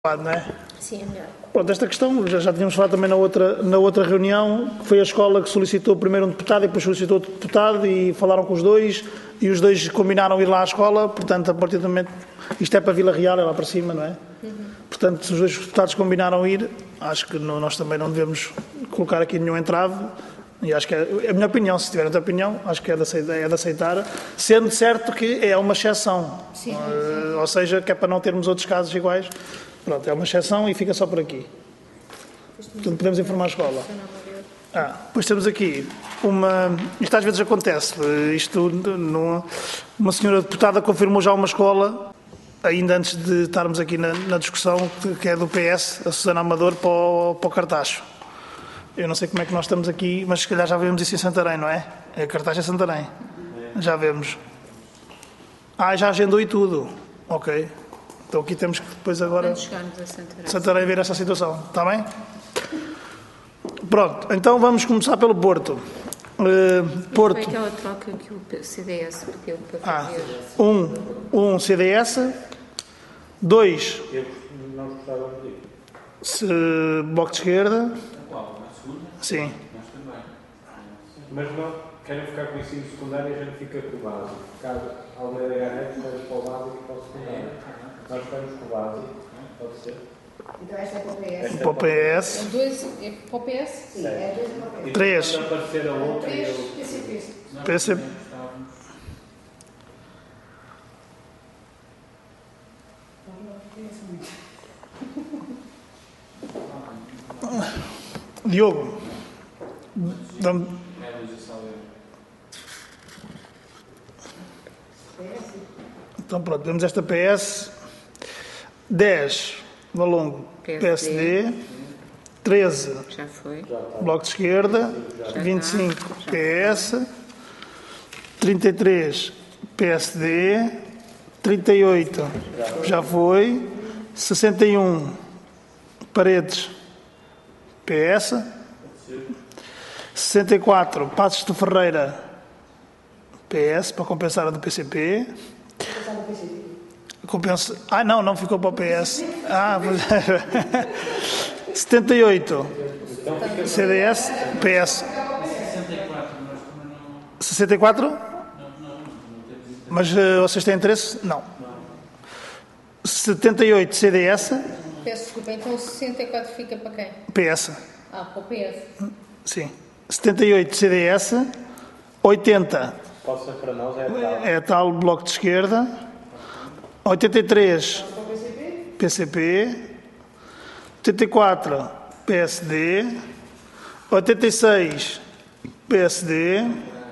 Não é? Sim, é melhor. Pronto, esta questão já tínhamos falado também na outra reunião, que foi a escola que solicitou primeiro um deputado e depois solicitou outro deputado e falaram com os dois e os dois combinaram ir lá à escola, portanto, a partir do momento, isto é para Vila Real, é lá para cima, não é? Portanto, se os dois deputados combinaram ir, acho que nós também não devemos colocar aqui nenhum entrave e acho que é a minha opinião, se tiver outra opinião, acho que é de aceitar, sendo certo que é uma exceção, Sim. Ou seja, que é para não termos outros casos iguais. Pronto, é uma exceção e fica só por aqui. Portanto, podemos informar a escola. Depois temos aqui isto às vezes acontece, uma senhora deputada confirmou já uma escola, ainda antes de estarmos aqui na discussão, que é do PS, a Susana Amador, para o Cartacho. Eu não sei como é que nós estamos aqui, mas se calhar já vemos isso em Santarém, não é? É Cartacho é Santarém. Já vemos. Já agendou e tudo. Ok. Então aqui temos que depois agora... Quando chegarmos a Santarém ver essa situação. Está bem? Pronto. Então vamos começar pelo Porto. Porto. Foi aquela troca que o CDS pediu para fazer. CDS. 2. Eu não gostava de Bloco de Esquerda. qual? A segunda? Sim. Nós também. Mas não querem ficar com o ensino secundário e a gente fica com o básico. Caso Almeida Garrett seja para o básico e para o secundário. Nós ficamos com o básico, pode ser? Então esta é para o PS. Para o PS. É para o PS? Sim, é 2 para o PS. 3. Quando aparecer a outra, 3 eu... PCP. PCP. Diogo. Então pronto, temos esta PS. 10. Valongo. PSD. 13. Já foi. Bloco de Esquerda. 25. PS. 33. PSD. 38. Já foi. 61. Paredes. PS. 64. Passos de Ferreira. PS, para compensar a do PCP. Não ficou para o PS. 78. CDS. PS. 64? Mas vocês têm interesse? Não. 78 CDS. Peço desculpa, então o 64 fica para quem? PS. Para o PS. Sim. 78 CDS. 80 Pode ser para nós, é tal Bloco de Esquerda. 83 PCP. 84 PSD. 86 PSD.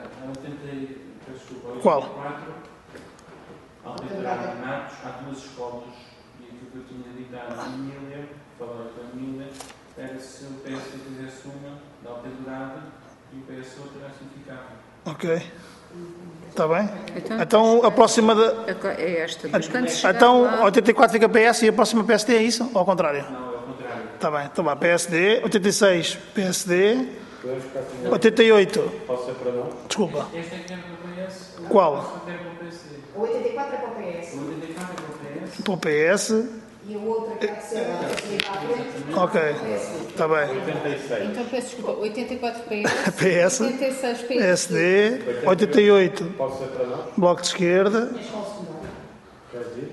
Qual? Ao tentar Matos, há duas escolas e aquilo que eu tinha dito à família, falar com a família, era se o PS fizesse uma da Alta Dourada e o PS outra, assim ficava. Ok. Está bem? Então a próxima... É esta. Mas quando chegar Então lá, 84 fica PS e a próxima PSD é isso? Ou ao contrário? Não, é o contrário. Está bem. Então vá. PSD. 86 PSD. Podemos ficar com 88. Pode ser para nós? Desculpa. Este é que quer para o PS? Qual? Quer para o PSD. O 84 é para o PS. O 84 é para o PS. Para o PS. E o outro é que será para a frente. Ok. Está bem. 86. então peço desculpa, 84 PS, PS. 86 PSD. PSD. 88 Pode ser para nós? Bloco de Esquerda. Quer dizer?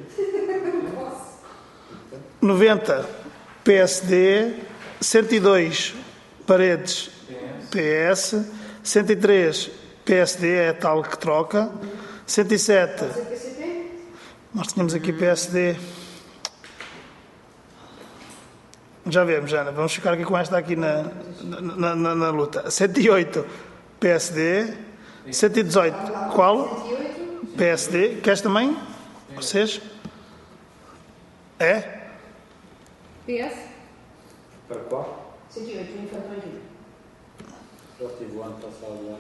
90 PSD. 102 Paredes PS. 103 PSD é tal que troca. 107 nós tínhamos aqui PSD. Já vemos, Ana. Vamos ficar aqui com esta aqui na luta. 108 PSD. 118 qual? PSD. Queres também? Vocês? É? PS? Para qual? 108, o infantil. Já tive o ano passado lá.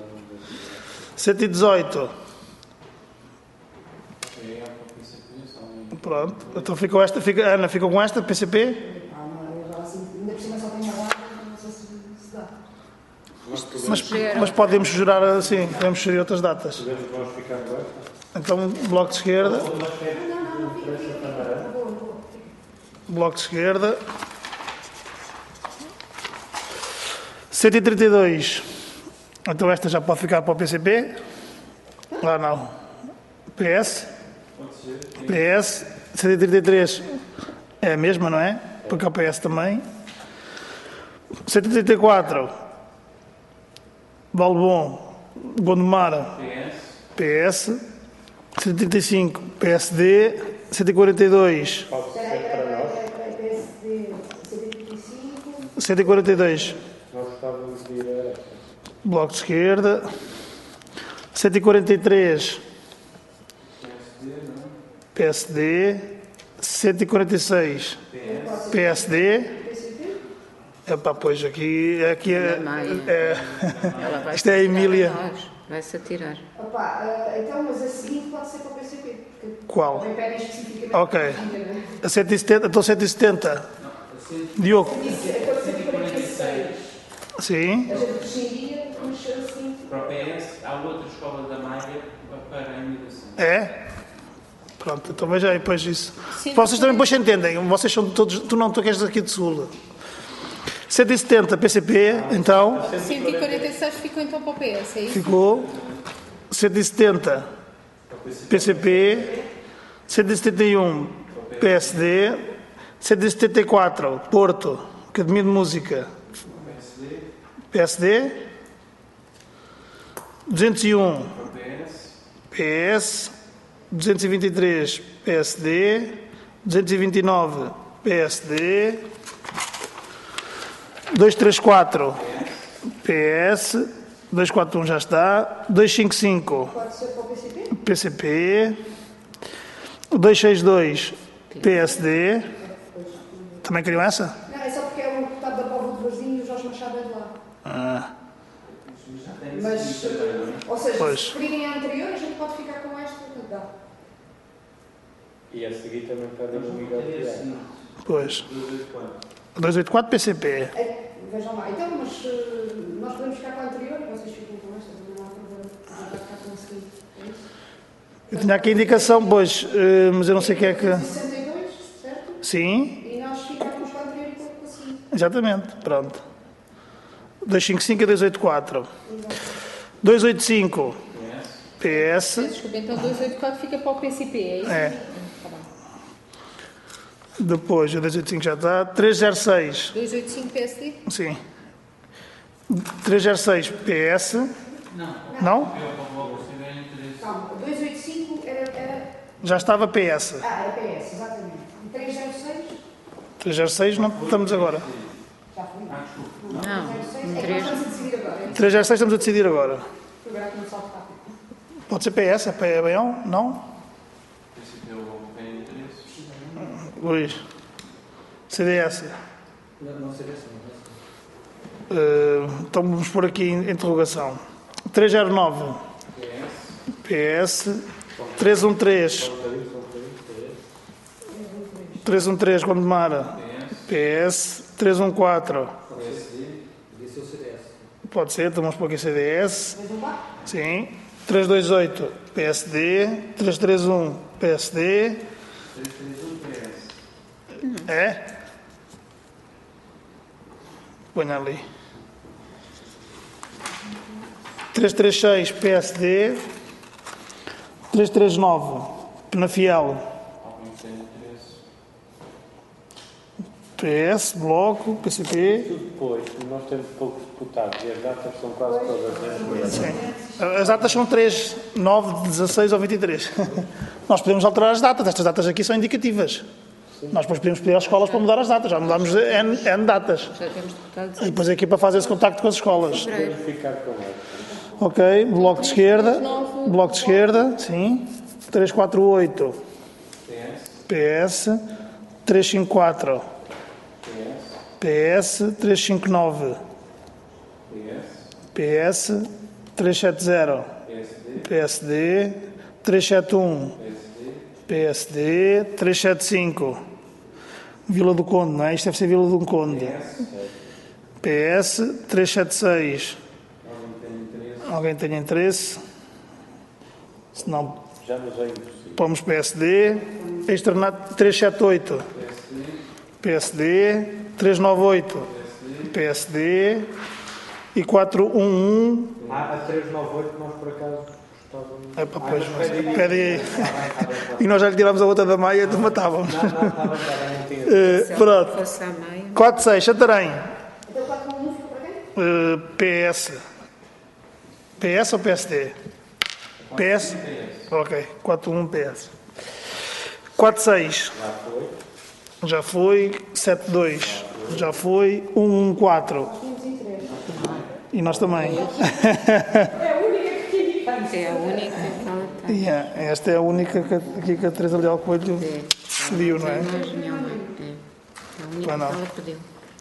118. É para o PCP, só Pronto. Então ficou esta. Ana, ficou com esta? PCP? Não, eu já assim, ainda por cima só tenho a data, não sei se dá. Mas podemos jurar assim. Podemos sugerir outras datas. Vamos ficar com esta? Então, Bloco de Esquerda. Bloco de Esquerda. 132. Então esta já pode ficar para o PCP? Lá não. PS. PS. 133 é a mesma, não é? Porque é o PS também. 134. Balbon. Gondomar. PS. 135. PSD. 142. Pode ser para nós. PSD 135. 142. Nós gostávamos de ir a essa. Bloco de Esquerda. 143. PSD. 146. PSD. Epá, pois aqui Ela vai isto é a Emília. Vai-se atirar. Opa, então, mas a seguinte pode ser para o PCP. Porque Qual? não impedem especificamente. Ok. A 170, então 170. Diogo. Pode ser 146. Sim. A gente prescindia, mas assim. Para o PS, há outra escola da Maia para a imigração. É? Pronto, então veja aí depois isso. Sim. Vocês também depois entendem. Vocês são todos. Tu queres daqui de Sul. 170 PCP, então. 146 ficou então para o PS, é isso? Ficou 170 PCP, 171 PSD, 174 Porto, Academia de Música, PSD, 201 PS, 223 PSD, 229 PSD, 234 PS, 241 já está, 255 Pode ser para o PCP? PCP, 262 PSD, também queriam essa? Não, é só porque é um deputado da Póvoa de Varzim e o Jorge Machado é de lá. Mas, ou seja, Pois. se preferirem a anterior, a gente pode ficar com esta. Dá. E a seguir também podemos ligar o diário. Pois. 284 PCP. Vejam lá. Então, mas nós podemos ficar com a anterior e vocês ficam com esta. Também não há problema. A gente vai ficar com a seguinte. É isso? Eu tinha aqui a indicação, pois, mas eu não sei o que é que... 62, certo? Sim, E nós ficamos com a anterior e com a seguinte. exatamente, pronto. 255 a 284. 285 PS. Desculpa, então 284 fica para o PCP, é isso? É. Tá bem. Depois, o 285 já está. 306, 285 PSD? sim. 306 PS. Não? Calma, 285 era. Já estava PS. Era PS, exatamente. E 306 306 não estamos agora. já foi. Não, 306 é que nós estamos a decidir agora. 306 estamos a decidir agora. Agora que não salto rápido. Pode ser PS, é bem? Não? Esse é o interesse. Luís. CDS. Não sei se Então vamos pôr aqui interrogação. 309 PS. 313 313 Gondomar PS. 314 disse o CDS. pode ser, então vamos pôr aqui CDS. Vejam lá. Sim. 328 PSD. 331 PSD. 331 PS. É? Põe ali. 336 PSD. 339 Penafiel. Alguém tem interesse? PS, Bloco, PCP. Depois, nós temos poucos deputados e as datas são quase todas as mesmas. Sim. As datas são 3, 9, 16 ou 23. Nós podemos alterar as datas. Estas datas aqui são indicativas. Nós depois podemos pedir às escolas para mudar as datas. Já mudámos N datas. Já temos deputados. E depois a equipa faz esse contacto com as escolas. Podemos ficar com ela. Ok, Bloco de Esquerda. Bloco de Esquerda, sim. 348 PS. 354 PS. 359 PS. 370 PSD. 371 PSD. 375 Vila do Conde, não é? Isto deve ser Vila do Conde. PS. 376 Alguém tem interesse? Se não, Já nos é impossível. pomos PSD. Externato 378 PSD, 398, PSD e 411. A 398 nós por acaso gostávamos. Pois, pede aí. E nós já lhe tirámos a outra da Maia e tu matávamos. Não tinha. Pronto. Fosse à meia. 46, Santarém. Então 411 ficou para quem? PS. PS ou PSD? PS? Ok, 41 PS. 46. Já foi. 72. Já foi. 114. E nós também. É a única que ela tem. Yeah, esta é a única aqui que a Teresa Leal Coelho pediu, não é? Mais nenhuma. É a única Mas não. que ela pediu.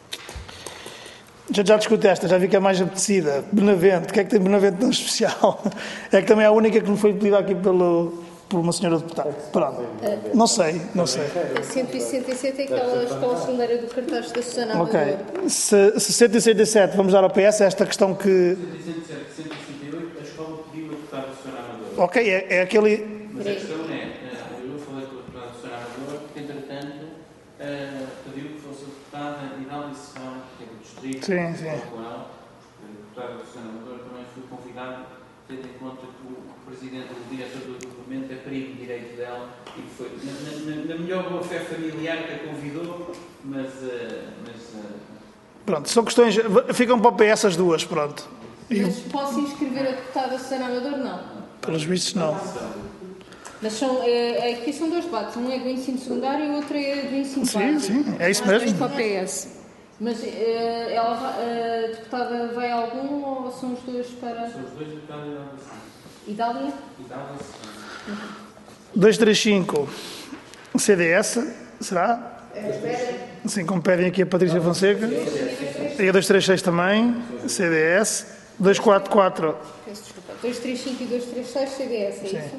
Já discuti esta, já vi que é mais apetecida. Benavente, o que é que tem Benavente tão especial? É que também é a única que me foi pedida aqui por uma senhora deputada. Pronto. Não sei. A 167 é aquela escola secundária do cartaz da Susana Ok. Amador. Se 167 vamos dar ao PS, esta questão que. 168, a escola pediu a deputada Susana Amador. Ok, é aquele. Mas a questão é, eu falei com a deputada Susana Amador, que entretanto pediu que fosse a deputada Idália Serrão, que é do distrito, Sim. com ela, a deputada Susana Amador também foi convidada, tendo em conta que o presidente, o diretor do agrupamento, é primo direito dela e foi na melhor boa fé familiar que a convidou, mas Pronto, são questões. Ficam para o PS as duas, pronto. Mas posso inscrever a deputada Susana Amador? Não. Pelos vistos, não. Mas aqui são dois debates. Um é do ensino secundário e o outro é do ensino Sim, básico. sim, é isso Nós mesmo. temos para o PS. Mas a deputada vai a algum ou são os dois para... são os dois deputados Idália? Idália Serrão. 235, CDS, será? Sim, como pedem aqui a Patrícia Fonseca. E a 236 também, CDS. 244, Peço desculpa. 235 e 236 CDS, é isso?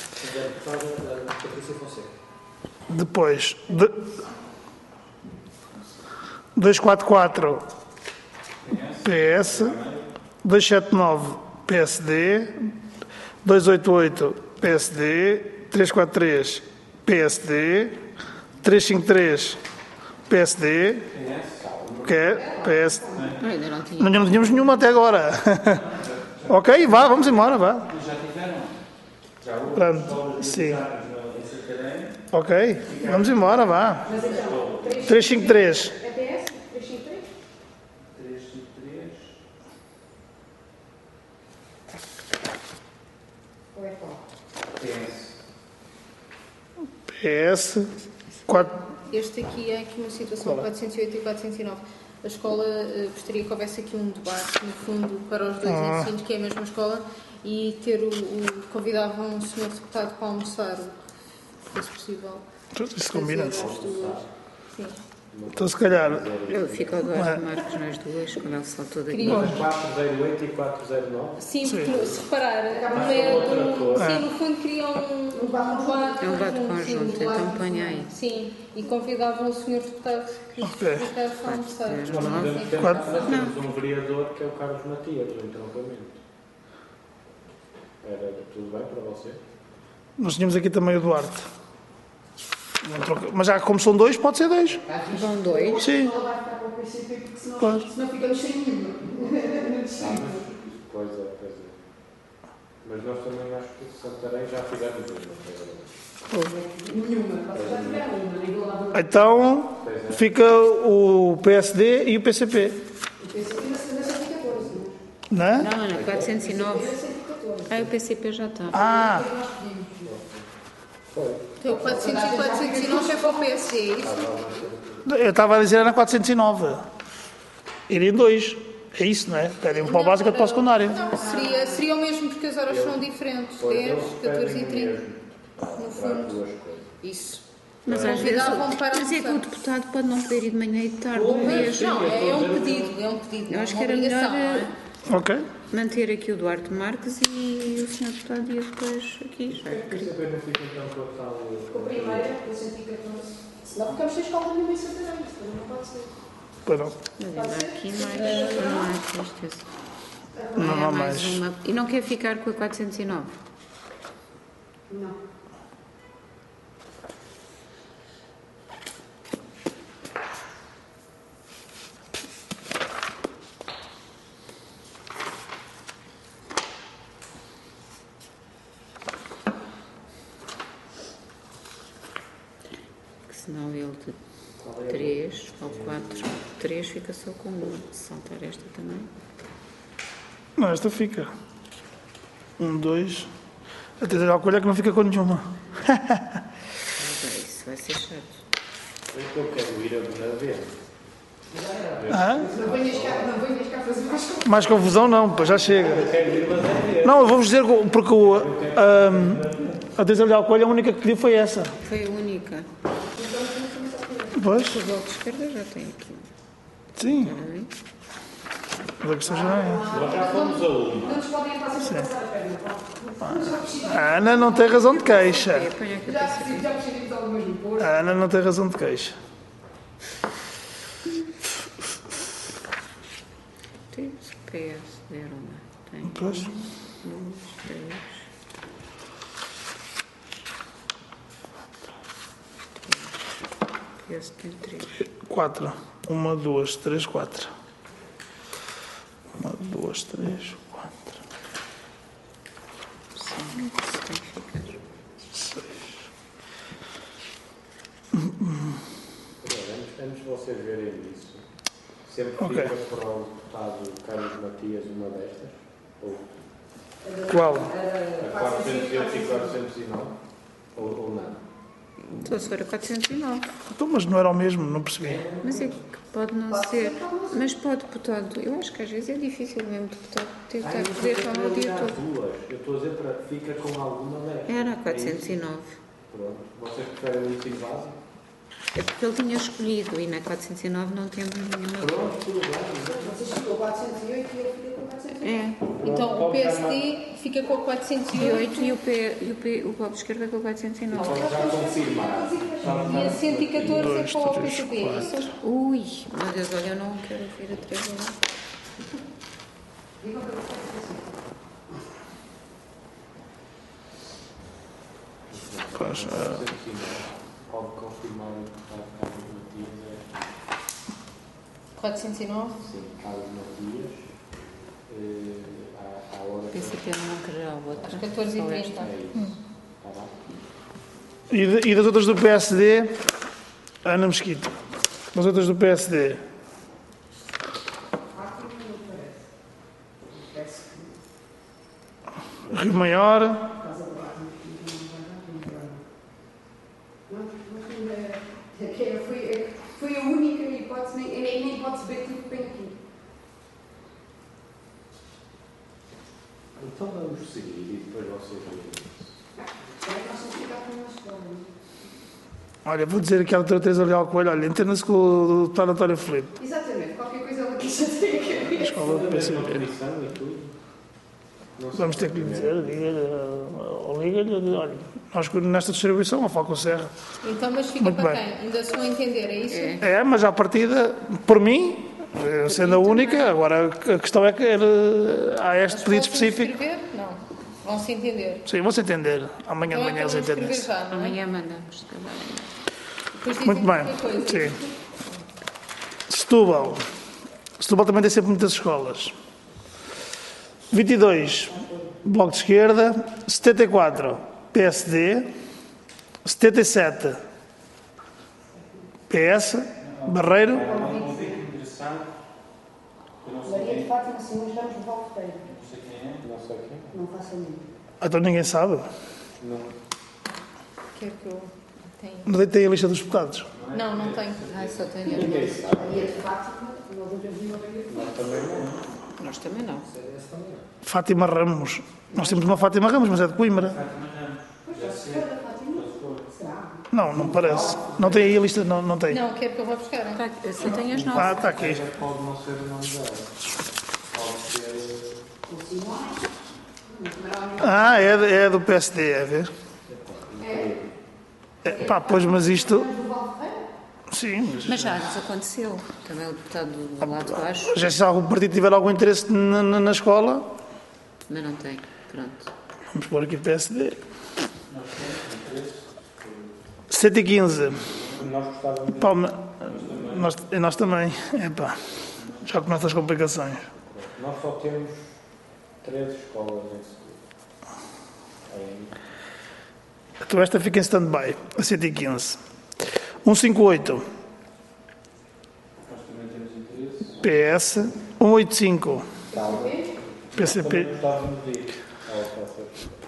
depois. 244, PS. 279, PSD. 288, PSD. 343, PSD. 353, PSD. Que é PS. Ainda não tinha. Não tínhamos nenhuma até agora. Ok, vamos embora, vá. Já tiveram? Já houve? Pronto, sim. Em Santarém? Ok, vamos embora, vá. 353. É PS? 353? 353. Ou é qual? PS. PS. 4. Este aqui é aqui uma situação 408 e 409. A escola gostaria que houvesse aqui um debate, no fundo, para os dois ensinos, que é a mesma escola, e convidavam um senhor deputado para almoçar, se fosse possível. Tudo isso combina-se. fazer as duas. Sim. Então, se calhar. Eu fico agora de Marcos nas duas, como ele saltou daqui. Queria- 408 e 409. Sim, porque se reparar, no meio sim, no fundo queriam um debate É um debate conjunto, sim, então ponha aí. Sim, e convidavam o senhor deputado que Ok. ficasse a almoçar. ser. Nós podemos Sim. tentar, nós temos um vereador que é o Carlos Matias, do entroncamento. Era tudo bem para você? Nós tínhamos aqui também o Duarte. Mas já como são dois, pode ser dois. Vão dois. Sim. Ela vai ficar com o PCP porque senão, Claro. senão ficamos sem nenhuma. Pois é. Mas nós também acho que Santarém já fizemos uma. Nenhuma. Vocês já tiveram uma, nem lá Então fica o PSD e o PCP. o PCP na 114, Não é? Não, Ana, 409. 114. Ah, o PCP já está. Ah, Então, 400 e 409 é para o PSD, é isso? eu estava a dizer era 409. Iriam dois. É isso, não é? Pedem um para o básico e outro para o secundário. Não, seria o mesmo porque as horas são diferentes. 10, 14 e 30. No fundo, isso. Mas às vezes. Convidavam para Mas é que o almoçar. deputado pode não poder ir de manhã e de tarde, um mês. Não, é um pedido, Eu acho não que é era uma melhor obrigação, não é? Ok. manter aqui o Duarte Marques e o senhor deputado ia depois aqui. Já. O PCP não fica então com a tal. Com a primeira, com 114. Senão ficamos sem escola nenhuma em Santarém. Isso também não pode ser. Pois não. Mas ainda há aqui mais. Não há tristeza. Não há há mais. uma. E não quer ficar com a 409? Não. 3, ou 4, 3 fica só com 1. Se saltar esta também. Não, esta fica. 1, 2. Até dizer alcoolha que não fica com nenhuma. Isso vai ser chato. Eu quero ir a ver. Não venhas cá fazer mais coisa. Mais confusão não, pois já chega. Eu quero ir, mas é ver. Não, eu vou-vos dizer porque a Teresa de Alcoolha a única que pediu foi essa. Foi a única. Pois, O bloco de esquerda já tem aqui. sim. Está bem? Mas a questão já é. Nós já fomos a uma. Não nos podem fazer passar a perna. A Ana não tem razão de queixa. E apanha aqui o PCP. Já precisamos de algumas no Porto. A Ana não tem razão de queixa. Tem o PS, deram uma. Tem Pois. 1, 2, 3. PS tem 3. 4. 1, 2, 3, 4. 1, 2, 3, 4. 5, tem que ficar. 6. Antes de vocês verem isso, sempre Ok. fica para o deputado Carlos Matias uma destas? Ou Qual? a 408 e 409? Ou não? Só se for a 409. Então, mas não era o mesmo, não percebi. Mas é que pode não ser. Mas pode, deputado. Eu acho que às vezes é difícil mesmo, deputado, ter que estar a poder estar o dia todo. Duas. Eu estou a dizer para fica com alguma destas. Era a 409. Pronto. Vocês preferem o item básico? É porque ele tinha escolhido e na 409 não temos nenhuma. Pronto, tudo bem. Vocês ficam 408 e eu fiquei com 408. É. Então o PSD fica com a 408 e o bloco de esquerda com 409. Já confirmado. e a 114 é para o PCP. Isso Ui, meu Deus, olha, eu não quero vir a 3 horas. Pois, Pode confirmar o deputado Carlos Matias. 409. Sim, Carlos Matias. À hora O PCP não quererá a outra. 14 e Só 30. esta. é isso. Está bem? E das outras do PSD, Ana Mesquita. Das outras do PSD. Rio Maior. Foi a única hipótese, nem hipótese B que tem aqui. Então vamos seguir e depois vocês veem isso. Espero que nós temos que ficar com uma escola. Olha, vou dizer aqui à doutora Teresa Leal Coelho, olha, entenda-se com o deputado António Filipe. Exatamente, qualquer coisa ela diz já tem a cabeça. Escola do Uma PCP. comissão e tudo. Não sei Vamos ter que lhe dizer, diga-lhe, ou liga-lhe, olha, nós nesta distribuição, a Falco Serra. Então, mas fica Muito para bem. quem? Ainda se vão entender, é isso? É. É, mas à partida, por mim, sendo a única, agora a questão é que há este Mas pedido posso específico. escrever? Não. Vão-se entender. Sim, vão-se entender. Amanhã de Então é manhã que eles vamos escrever entendem-se. já, não é? Amanhã mandamos. Tá bem. Depois dizem Muito bem, qualquer coisa. sim. Setúbal. Setúbal também tem sempre muitas escolas. 22, Bloco de Esquerda. 74, PSD. 77, PS. Barreiro. Um convite interessante, eu não sei Maria de quem, Fátima Simões Ramos de Valfeira. não sei quem é. Não sei quem. Não faço a mínima. Então ninguém sabe. Não. Quer que eu tenha? Mas aí tem a lista dos deputados. Não, não tenho. Ai, só tenho. Ninguém sabe. Maria de Fátima, nós não temos nenhuma Maria de Fátima. Nós também não. Nós também não. Fátima Ramos. Nós temos uma Fátima Ramos, mas é de Coimbra. Não, não parece. Não tem aí a lista, não tem. Não, quero que eu vá buscar. Tá, só tenho as 9. Ah, está aqui. Pode não ser o nome dela. Pode ser. Ah, é do PSD, é ver? É, pá, pois, mas isto... Sim, Mas já nos aconteceu. Também o deputado do lado de baixo, já se algum partido tiver algum interesse na escola, mas não tem. Pronto. vamos pôr aqui PSD. 115. Nós gostávamos de. Pá, nós também. Epá, já começam as complicações. Nós só temos 3 escolas em Setúbal. Então esta fica em stand-by, a 115. 158. PS, 185, PCP, PCP, Não estávamos a ir ao próximo.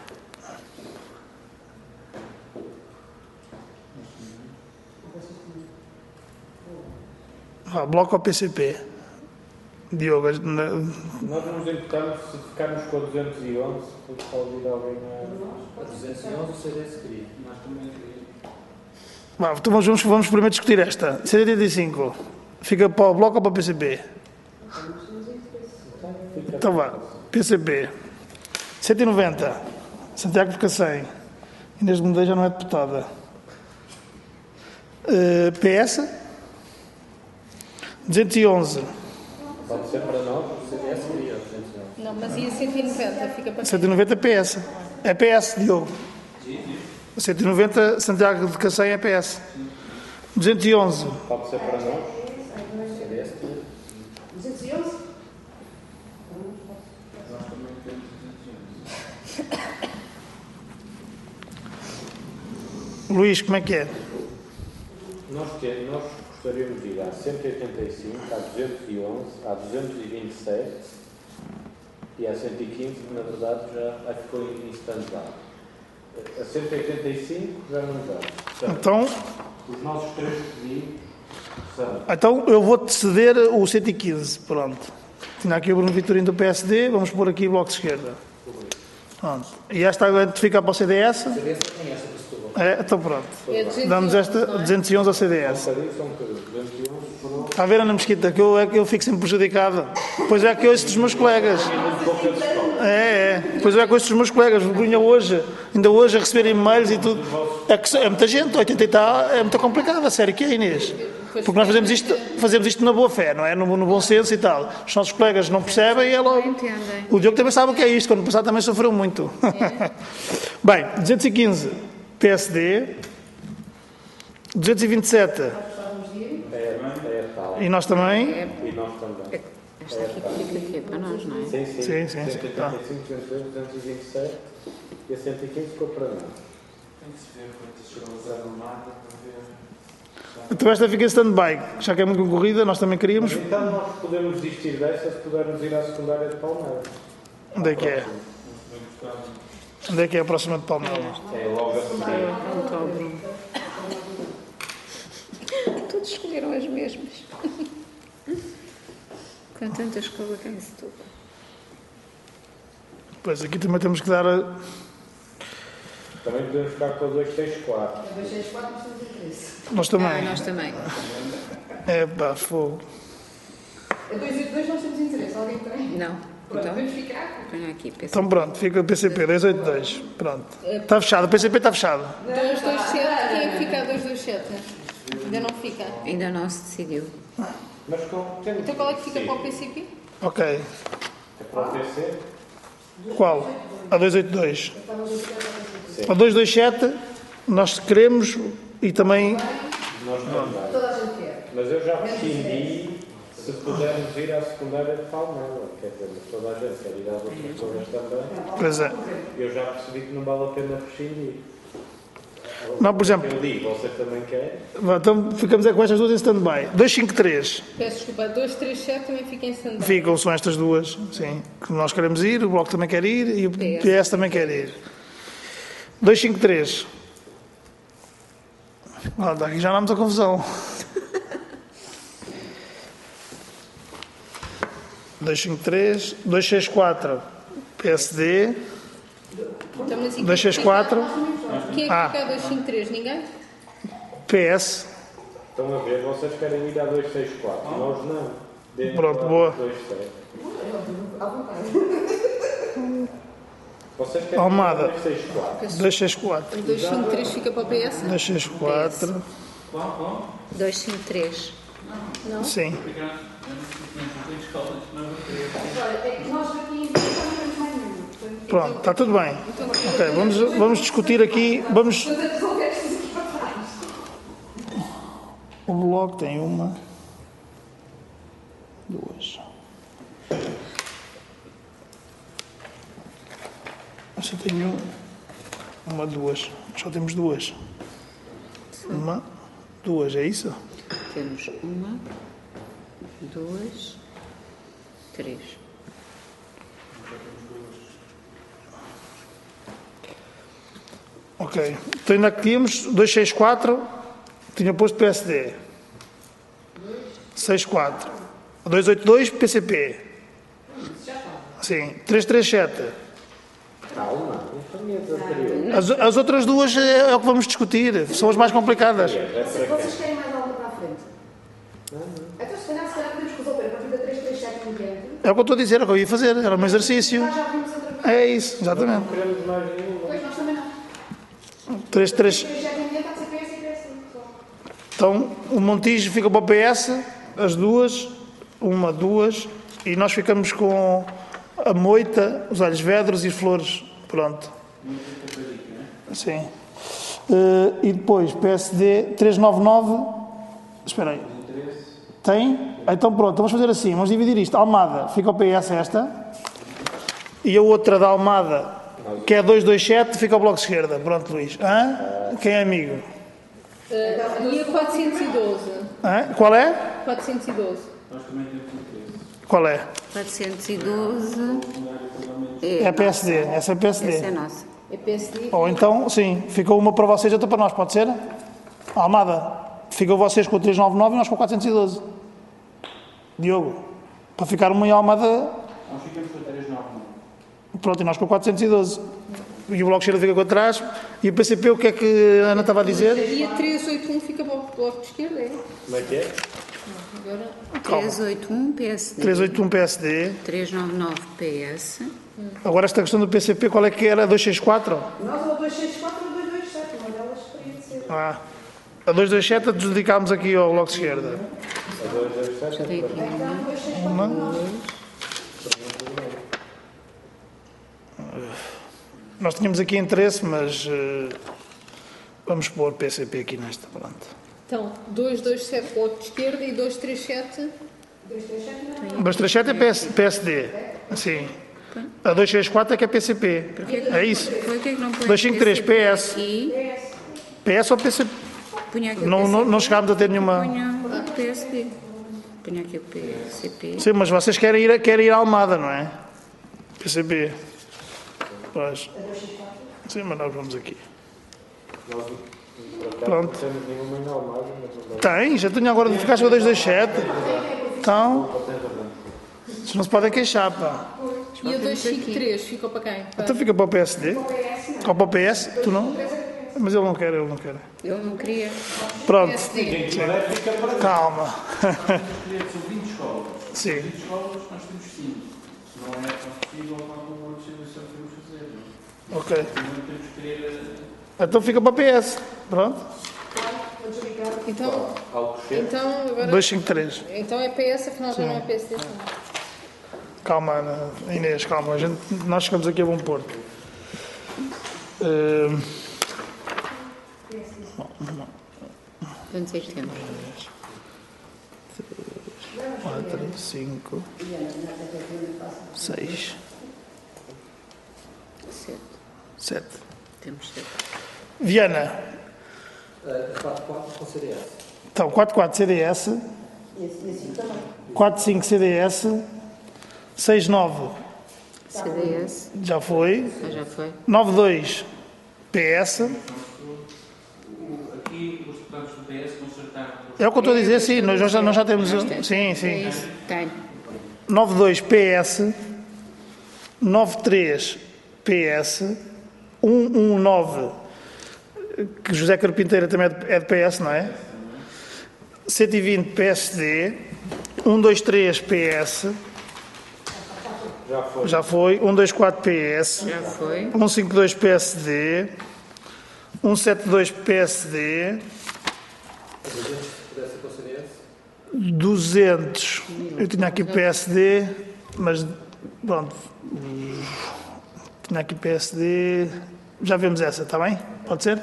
Bloco ou PCP? Diogo, Nós não nos importamos se ficarmos com a 211, porque pode ir alguém a... A 211 o CDS queria. Nós também queríamos. então vamos primeiro discutir esta. 185, fica para o Bloco ou para o PCP? Então vá, PCP. 190, Santiago de Cacém. Inês de Medeiros já não é deputada. PS? 211, Pode ser para nós? O CDS queria 211. Não, mas ia 190, fica para 190 PS. É PS, Diogo. 190, Santiago de Cacém é PS. 211, Pode ser para nós? O CDS queria. 211? Nós também temos 211. Luís, como é que é? Nós gostaríamos de ir à 185, à 211, à 227 e à 115, que na verdade já ficou em stand-by. A 185 já não dá. Portanto, Então, os nossos três pedidos são... então eu vou-te ceder o 115, pronto. Tinha aqui o Bruno Vitorino do PSD, vamos pôr aqui o Bloco de Esquerda. Pronto. E esta agora fica para o CDS? O CDS tem essa para Setúbal. É, então pronto. É 211, Damos esta não é? 211 ao CDS. São um bocadinho. 211 foram... Está a ver, Ana Mesquita, que eu fico sempre prejudicado. Pois é que ouço dos meus colegas. Pois é que ouço dos meus colegas. Ainda hoje a receber e-mails e tudo. É muita gente, 80 e tal, é muito complicado, a sério que é, Inês. Porque nós fazemos isto na boa fé, não é? No bom senso e tal. Os nossos colegas não percebem e é logo... Entendem. O Diogo também sabe o que é isto, quando passado também sofreu muito. Bem, 215, PSD. 227, É tal. e nós também. E nós também. Esta aqui fica aqui para nós, não é? Sim. Sim. 185, Tá. 227 e a 115 ficou para nós. Tem que se ver quantas chegou a arrumada para ver. Então esta fica em stand-by, já que é muito concorrida, nós também queríamos. Mas então nós podemos desistir dessa se pudermos ir à secundária de Palmeiras. Onde é que é? Onde é que é a próxima de Palmeiras? É logo a seguir. Outubro. Todos escolheram as mesmas. Com tanta escola que é em Setúbal. Pois aqui também temos que dar. Também podemos ficar com a 264. 264 nós temos interesse. Nós também. Nós também. É pá, fogo. A 282 nós temos interesse. Alguém tem? Não. Pronto, Então, vamos ficar. ponha aqui. PC. Então pronto, fica o PCP 282. Pronto. Está fechado, o PCP está fechado. 227, quem é que fica a 227? Ainda não fica. Ainda não se decidiu. Mas temos... Então qual é que fica para o PCP? Ok. É para o TC? Qual? A 282. A 227 nós queremos e também. Nós também. Toda a gente quer. Mas eu já prescindi se pudermos ir à secundária de Palmeiras. Quer dizer, mas toda a gente quer ir às outras coisas também. Pois é. Eu já percebi que não vale a pena prescindir. Não, por exemplo, Eu digo, vocês também querem? então ficamos com estas duas em stand-by. 253 Peço desculpa, 237 também fica em stand-by. ficam, são estas duas, sim, que nós queremos ir, o Bloco também quer ir e o PS também quer ir. 253. Aqui já andamos a confusão. 253, 264, PSD, Então, mas e quem 264, Quem é que fica a 253? Ninguém? PS. Estão a ver, vocês querem ir à 264, nós não. Dentro Pronto, da boa. 267. Vocês querem Almada. ir à 264. 264, 253 fica para o PS? 264, Qual? 253. sim. Obrigado. Eu não tenho escolas, não vou querer. Olha, é que nós aqui não temos mais nenhum. Portanto, Pronto, está tudo bem. Ok, vamos discutir aqui. Vamos. todas as conversas aqui para trás. O Bloco tem uma, duas. Eu só tenho uma, duas. Só temos duas. Uma, duas, é isso? Temos uma, duas, 3. Ok. Então ainda que tínhamos 264, tinha posto PSD. 64. 282, PCP. Sim. 337. Calma, não foi as anteriores. As outras duas é o que vamos discutir. São as mais complicadas. Vocês querem mais alguma para a frente? Então, se calhar podemos resolver a partir da 337 em diante. É o que eu estou a dizer, é o que eu ia fazer. Era um exercício. Nós já vimos outra vez. É isso, exatamente. Não queremos mais nenhuma. Pois, nós também não. 337. 337 em diante há de ser PS e PS. Então, o Montijo fica para o PS, as duas, uma, duas, e nós ficamos com a moita, os alhos vedros e flores. Pronto. Sim. E depois, PSD 399. Espera aí. Tem? Então pronto, vamos fazer assim. Vamos dividir isto. Almada, fica o PS esta. E a outra da Almada, que é 227, fica o Bloco de Esquerda. Pronto, Luís. Hã? Quem é amigo? E a 412? Hã? Qual é? 412. Nós também temos interesse. Qual é? 412 É a PSD. Essa é a PSD. essa é nossa. É PSD. Ou então, sim, ficou uma para vocês e outra para nós, pode ser? Almada, ficam vocês com o 399 e nós com o 412. Diogo, para ficar uma em Almada, Nós ficamos com 399. pronto, e nós com o 412. E o Bloco de Esquerda fica com atrás. E o PCP, o que é que a Ana estava a dizer? E a 381 fica para o Bloco de Esquerda, é? Como é que é? Agora, 381 PSD. 381 PSD. 399 PS. Agora esta questão do PCP, qual é que era? 264? Nós ou 264 ou 227, uma delas teria de ser. Ah, a 227 adjudicámos aqui ao Bloco de Esquerda. A 227 é para Então, 264 Uma. nós. Nós tínhamos aqui interesse, mas vamos pôr PCP aqui nesta, pronto. então, 227 Bloco de Esquerda e 237. 237 não. 237 é PSD. Sim. A 264 é que é PCP. É isso. Foi o que é que não põe 253 PCP PS. aqui? PS ou PCP? Punha aqui o Não, PCP. não chegámos a ter nenhuma. Punha o PSD. Punha aqui o PCP. Sim, mas vocês querem ir à Almada, não é? PCP. Pois. Sim, mas nós vamos aqui. Nós, por acaso, Pronto. não temos nenhuma em Almada, mas não dá. Tem, já tenho agora de ficar com a 227. Então, vocês não se podem queixar, pá. E a 253 ficou para quem? Para... Então fica para o PSD. Ou para o PS, tu não? Mas ele não quer, ele não quer. Eu não queria. Pronto, PSD. calma. São 20 escolas. Sim. 20 escolas, nós temos 5. Não é possível alguma outra distribuição que temos que fazer. Não? Ok. Não temos que querer. Então fica para o PS. Pronto. Então, Alcochete. então, agora... 253. Então é PS, afinal já não é PSD. Calma, Ana, Inês, calma. Nós chegamos aqui a bom porto. Quantos é que temos? 4, 5, 6, 7. 7. Temos 7. Viana. 4 com CDS. Então, 44 CDS, 45 CDS, 69 CDS. já foi, Já foi. 92 PS. Aqui, os deputados do PS consertaram. É o que eu estou a dizer, sim, nós já temos. Sim, É sim. isso. Tem. 92 PS, 93 PS, 119, que José Carpinteira também é de PS, não é? 120 PSD, 123 PS, Já foi. já foi, 124 PS, Já foi. 152 PSD, 172 PSD, Pudesse ser com CDS? 200, eu tinha aqui PSD, mas pronto, tinha aqui PSD, já vemos essa, está bem? Pode ser?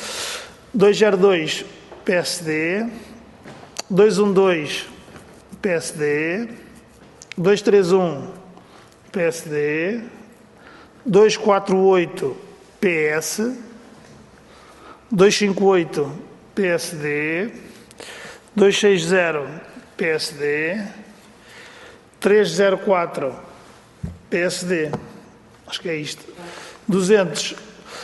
202 PSD, 212 PSD, 231 PSD, 248 PS, 258 PSD, 260 PSD, 304, PSD. Acho que é isto. 200,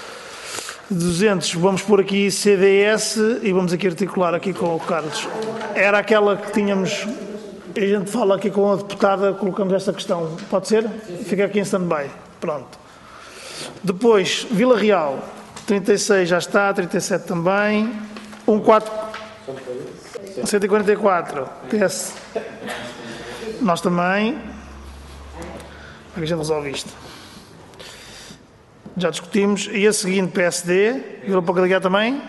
vamos pôr aqui CDS e vamos aqui articular aqui com o Carlos. Era aquela que tínhamos, a gente fala aqui com a deputada, colocamos esta questão. Pode ser? Fica aqui em stand-by. Pronto. Depois, Vila Real, 36 já está, 37 também. 144, PS. Nós também. Como é que a gente resolve isto? Já discutimos. E a seguinte, PSD. Vila Pouca da Guiar também.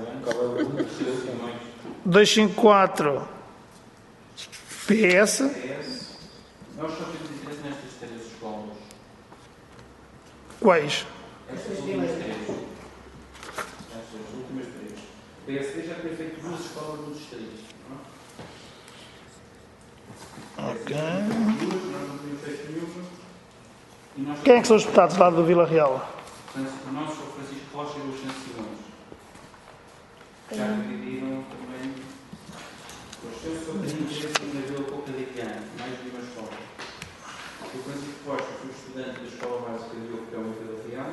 254, PS. Nós só temos interesse nestas 3 escolas. Quais? Estas últimas 3. O PSD já tem feito 2 escolas no distrito. Ok. Nós não temos feito nenhuma. E nós Quem é que são os deputados lá do Vila Real? nós, o Francisco Rocha e o Luciano Simões. Já dividiram também. O Luciano só tem interesse na Vila Pouca da Guiar, mais de uma escola. O Francisco Rocha foi estudante da Escola Básica de Opel em Vila Real.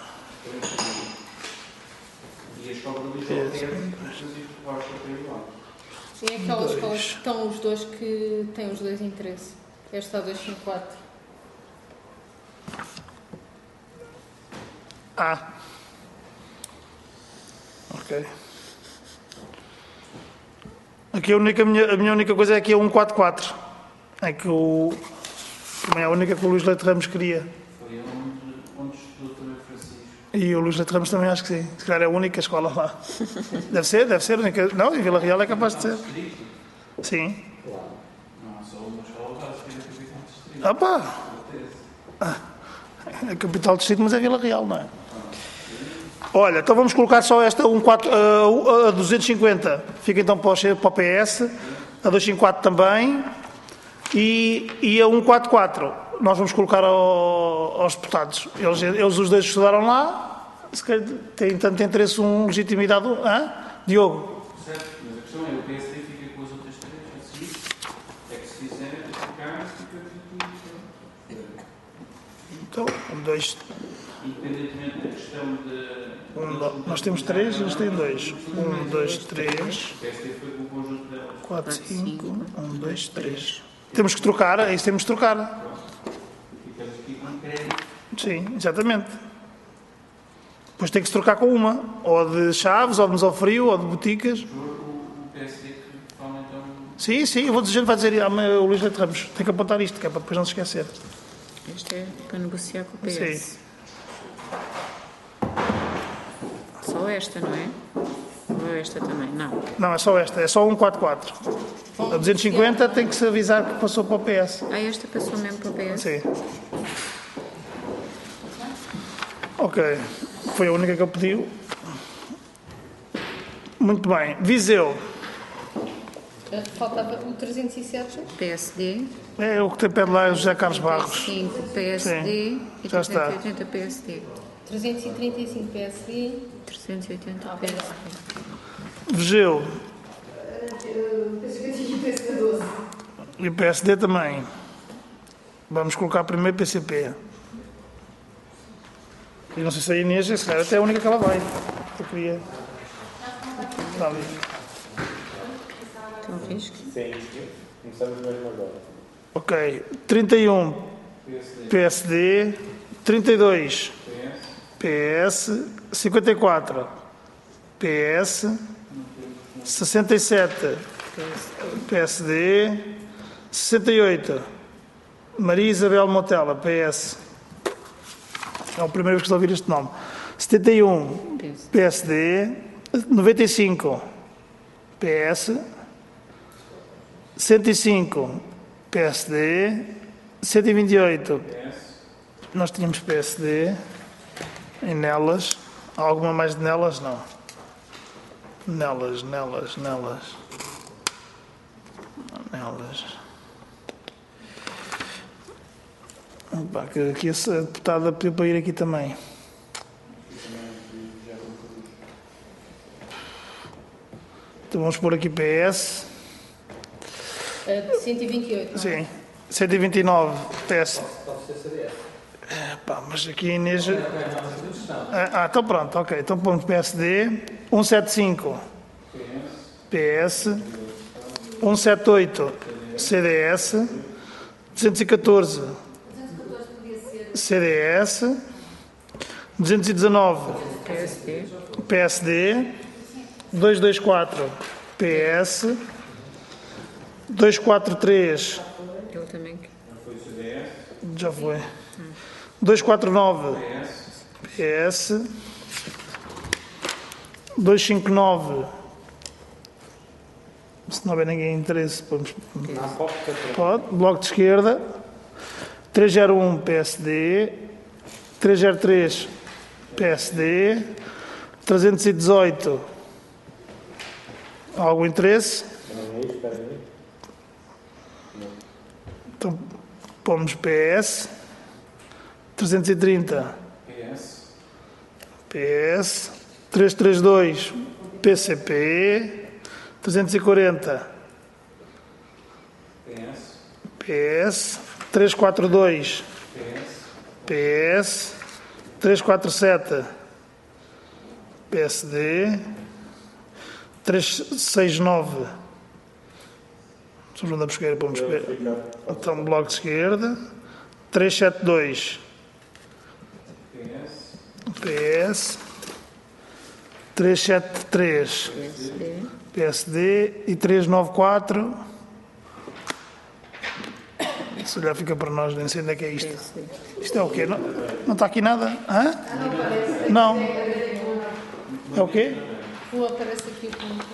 E a escola de Lisboa tem o Francisco Rocha para lá. É aquelas escolas que estão os dois que têm os dois interesses. Esta 254. Ok. Aqui a minha única coisa é que é 144. É que também é a única que o Luís Leite Ramos queria. Foi onde estudou também Francisco. E o Luís Leite Ramos também acho que sim. Se calhar é a única escola lá. Deve ser a única. Não, em Vila Real é capaz de ser. Sim. Não, só uma escola básica da capital do distrito. Ah pá! É a capital do distrito, mas é Vila Real, não é? Olha, então vamos colocar só esta a 250. Fica então para o PS. A 254 também. E a 144. Nós vamos colocar aos deputados. Eles os dois estudaram lá. Se calhar têm tanto interesse, legitimidade. Diogo? Certo, mas a questão é: o PSD fica com as outras 3 a seguir. É que se fizer, ficar, fica tudo. Então, 2. Independentemente da questão de. Nós temos 3, eles têm 2. 1, 2, 3, O PSD foi com o conjunto delas. 4, 5. 1, 2, 3. Temos que trocar, é isso temos que trocar. Ficamos aqui com crédito. Sim, exatamente. Depois tem que se trocar com uma. Ou de chaves, ou de mesofrio, ou de boticas. O PSD que fala então. Sim, a gente vai dizer o Luís Leite Ramos. Tem que apontar isto, que é para depois não se esquecer. Isto é para negociar com o PS. Sim. Só esta, não é? Ou esta também? Não. Não, é só esta. É só 144. A 250 tem que se avisar que passou para o PS. Esta passou mesmo para o PS? Sim. Ok. Foi a única que ele pediu. Muito bem. Viseu. Faltava o 307. PSD. É o que tem pé de lá, José Carlos Barros. 5 PSD. Sim, E já está. 380 PSD. 335 PSD. 380 PSD. Vigeu. PCP tinha PSD 12. E o PSD também. Vamos colocar primeiro PCP. E não sei se a Inês, se calhar até é a única que ela vai. Eu queria. Está ali. Então, risco. Sim, começamos mesmo agora. Ok. 31 PSD. 32 PS. 54 PS. 67 PSD. 68 Maria Isabel Motela, PS. É a primeira vez que estou a ouvir este nome. 71 PSD. 95 PS. 105 PSD. 128 nós tínhamos PSD. E nelas. Há alguma mais de nelas? Não. Nelas. Opa, que aqui essa deputada pediu para ir aqui também. Então vamos pôr aqui PS. 128. Não é? Sim. 129, PS. Pode ser CDS. Pá, mas aqui a Inês... então pronto, ok. Então pomos PSD. 175, PS. 178, CDS. 214, CDS. 219, PSD. 224, PS. 243, Eu também. já foi. 249, PS. 259, se não houver ninguém interesse, pode. Bloco de Esquerda. 301, PSD. 303, PSD. 318, algum interesse? Então, pomos PS. 330, PS. 332, PCP. 340, PS. 342, PS. 347, PSD. 369, São João da Pesqueira, pomos então Bloco de Esquerda. 372, PS. 373, PSD. E 394, se olhar fica para nós, nem sei onde é que é isto. Isto é o quê? Não está aqui nada? Hã? Não. É o quê? Não aparece aqui o ponto.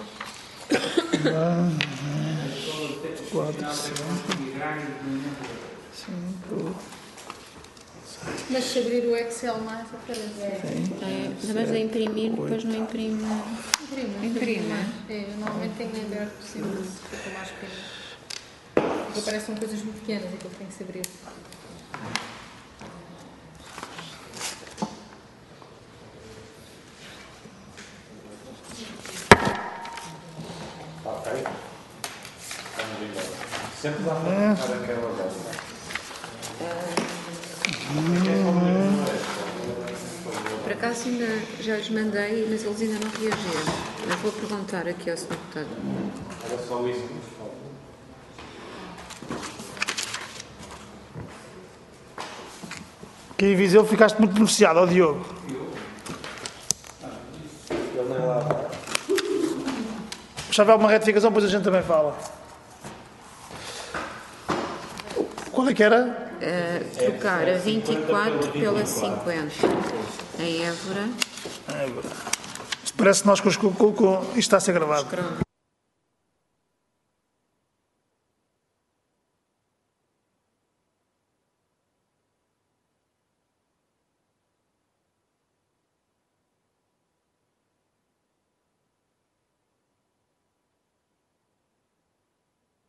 4, 5. Mas se abrir o Excel mais, aparece. Mas a imprimir, depois não imprime. Imprime. Eu normalmente tenho aberto sempre, se fica mais pequeno. Porque aparecem coisas muito pequenas e que eu tenho que se abrir. Ok. Vamos embora. Sempre dá para ficar aquela dessa. Por acaso ainda já lhes mandei, mas eles ainda não reagiram. Mas vou perguntar aqui ao Sr. Deputado. Era só isso que nos falta. Que em Viseu ficaste muito beneficiado, ó Diogo. Ele nem lá vai. Se houver alguma retificação, depois a gente também fala. Qual é que era? Trocar a 24 pela 50 em Évora. Isto parece que nós isto está a ser gravado.